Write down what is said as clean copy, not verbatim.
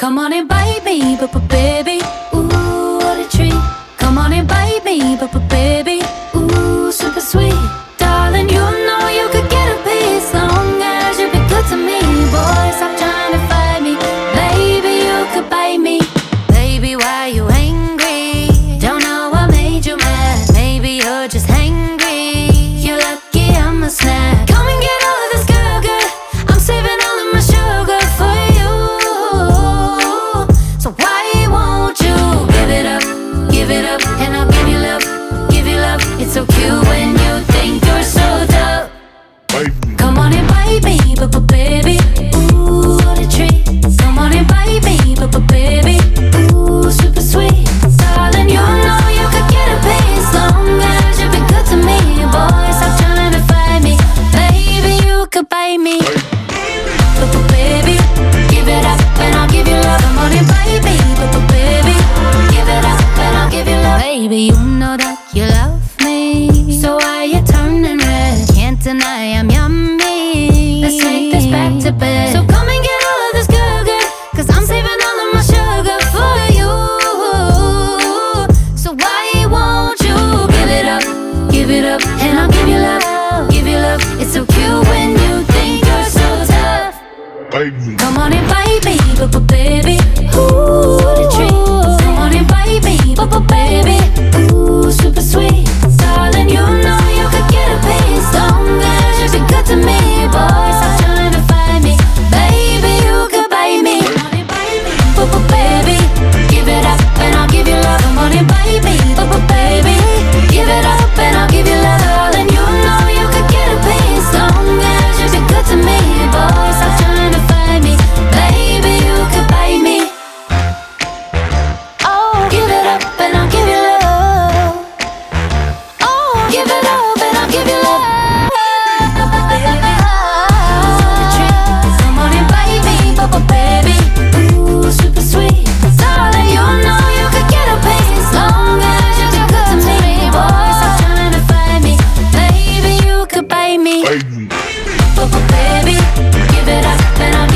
Come on and bite me, baby, ooh, what a treat. Come on and bite me, baby, ooh, super sweet. Darling, you know you could get a piece long as you be good to me. Boy, stop trying to fight me, baby, you could bite me. Baby, why you angry? Don't know what made you mad. Maybe you're just hangry. You're lucky I'm a snack. Come and get all of this girl, girl. I'm saving all of my sugar for you. So why won't you give it up, and I'll give you love, give you love. It's so cute when you think you're so tough. Come on and bite me, baby, ooh, what a treat. Come on and bite me, baby, ooh, super sweet. Darling, you know you could get a piece long as you be good to me. Boy, stop trying to fight me, baby, you could bite me. Baby, give it up and I'll give you love. Come on and bite me, baby, give it up and I'll give you love. Baby, you know that you love me, so why you turning red? Can't deny I'm yummy. Let's take this back to bed. So come and get all of this girl, girl, 'cause I'm saving all of my sugar for you. So why won't you give it up, and I'll give you love, give you love. It's so cute when you think you're so tough. Come on and bite me, baby, ooh, what a treat. Come on and bite me, baby, ooh, super sweet. Darling, you know you could get a piece long as you be good to me. Boy, stop trying to fight me, baby, you could bite me. Come on and bite me, baby, give it up and I'll give you love. Come on and bite me, baby, give it up and I'll give you love. Darling, you know you could get a piece long as you be good to me. Boy, stop trying to fight me, baby, you could bite me. Oh, give it up and I'll give you love. Oh, give it up and I'll give you love. Come on and bite me, baby, ooh, super sweet. Darling, you know you could get a piece long as you be good to me. Boy, stop trying to fight me, baby, you could bite me. Baby, give it up and I'll